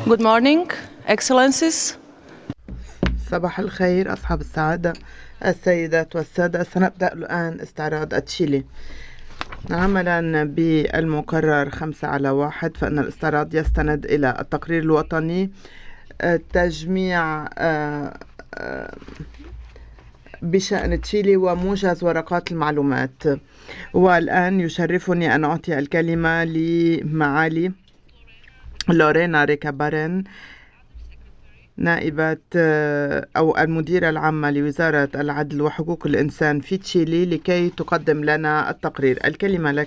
Good morning, Excellencies. صباح الخير أصحاب السعادة السيدات والسادة. سنبدأ الآن استعراض تشيلي. عملا بالمقرر 5/1 فإن الاستعراض يستند إلى التقرير الوطني تجميع بشأن تشيلي وموجز ورقات المعلومات. والآن يشرفني أن أعطي الكلمة لمعالي لورينا ريكابارين، نائبة أو المديرة العامة لوزارة العدل وحقوق الإنسان في تشيلي، لكي تقدم لنا التقرير. الكلمة لك